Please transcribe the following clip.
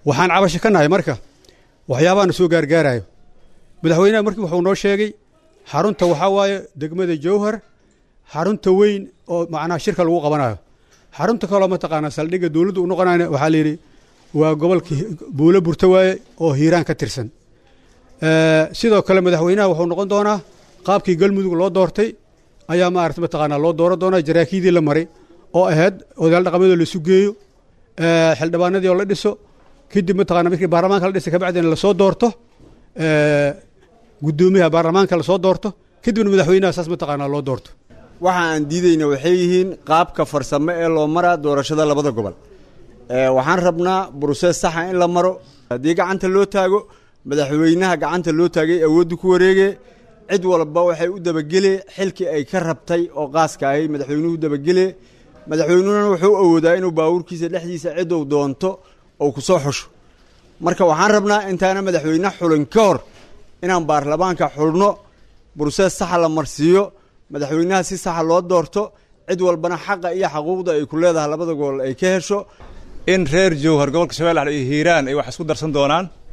waxaan cabasho ka nahay marka waxyaabaha soo gaargaarayo madaxweynaha markii wuxuu noo sheegay xarunta waxa waaye degmada Jowhar xarunta weyn oo macnaha shirka lagu qabanayo xarunta kale ma taqaana saldhiga dawladdu u noqonayna waxa la yiri waa gobolka Buule Burta waaye oo Hiiraan ka tirsan sidoo kale madaxweynaha wuxuu noqon doonaa qaabkii galmudug loo doortay ayaa ma aragtay ma taqaana loo dooran doonaa jaraakiidii la maray oo ahayd odayaal dhaqameed la isu geeyo xildhibaanadii oo la dhiso kadib ma taqaana markii baarlamaanka la dhisay ka bacdina la soo doorto gudoomiyaha baarlamaanka la soo doorto kadibna madaxweynaha saas ma taqaana loo doorto waxa aan diidayna waxay yihiin qaabka farsamo ee loo maraa doorashada labada gobol waxaan rabnaa process sax in la maro hadii gacanta loo taago madaxweynaha gacanta loo taagay awood ku wareege cid walba waxay u dabagelay xilkii ay ka rabtay oo qaaska ay madaxweynuhu dabagelay madaxweynuhuna wuxuu awoodaa inuu baawurkiisa dhexdiisa cid uu doonto oo ku soo xusho marka waxaan rabnaa intaana madaxweynaha xulin ka hor inaan baarlamaanka xulno process sax la marsiyo madaxweynaha si sax loo doorto cid walbana xaqa iyo xuquuqda ay ku leedahay labada gobol ay ka hesho in reer Jowhar gobolka Shabeellaha iyo Hiiraan ay wax isku darsan doonaan